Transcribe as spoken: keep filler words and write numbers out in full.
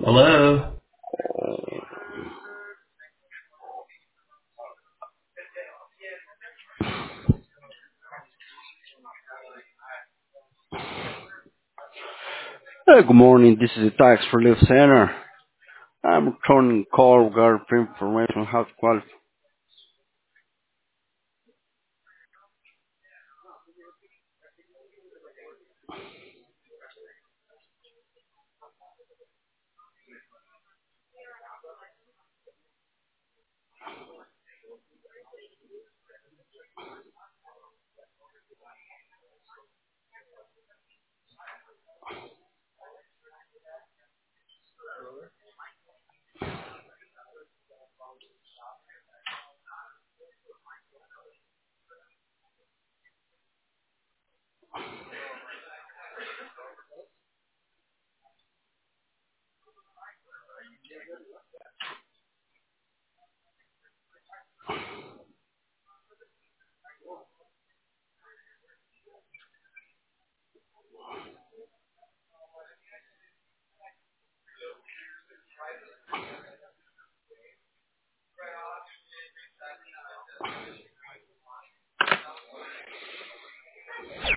Hello. Hey, good morning. This is the Tax Relief Center. I'm returning call regarding information how to qualify